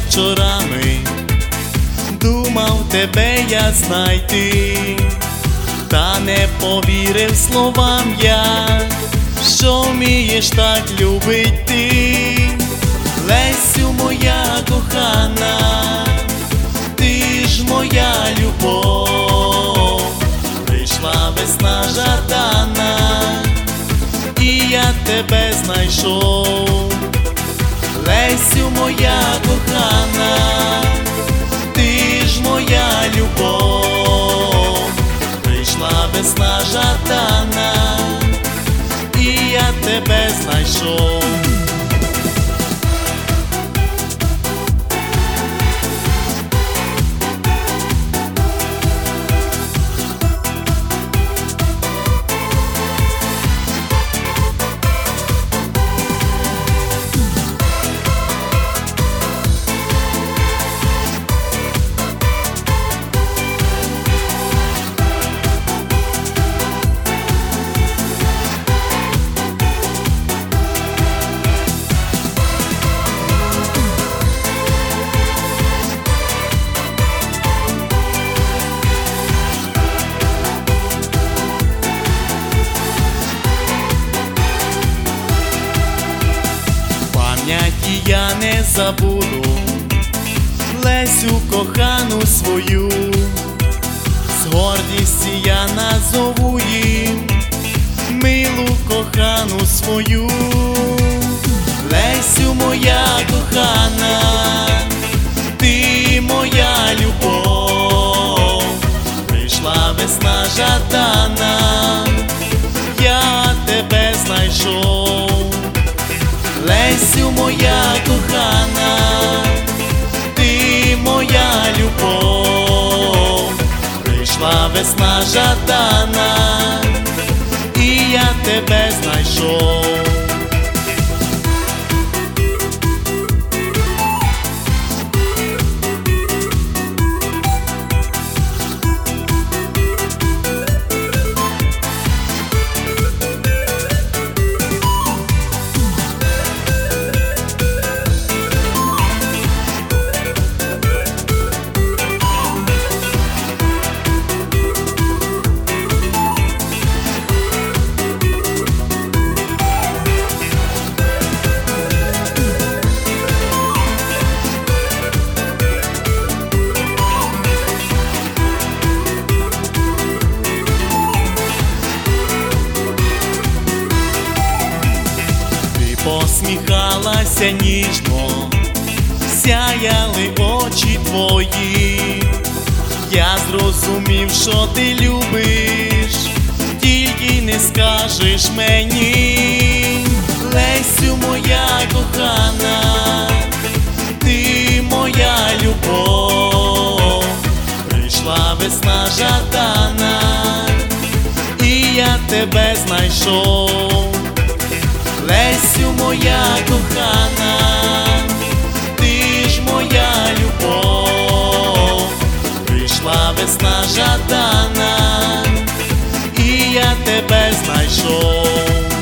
вечорами думав тебе я знайти, та не повірив словам я, що вмієш так любить ти. Лесю, моя кохана, ти ж моя любов, прийшла весна жадана, і я тебе знайшов. Лесю, моя кохана, ти ж моя любов, прийшла весна жадана, і я тебе знайшов. Я не забуду Лесю кохану свою, з гордістю я назову їм милу кохану свою. Лесю, моя кохана, ти моя любов, прийшла весна жадана, я тебе знайшов. Лесю, моя кохана, ти моя любов, прийшла весна жадана, і я тебе знайшов. Посміхалася ніжно, сяяли очі твої, я зрозумів, що ти любиш, тільки не скажеш мені. Лесю, моя кохана, ти моя любов, прийшла весна жадана, і я тебе знайшов. Лесю, моя кохана, ти ж моя любов, прийшла весна жадана, і я тебе знайшов.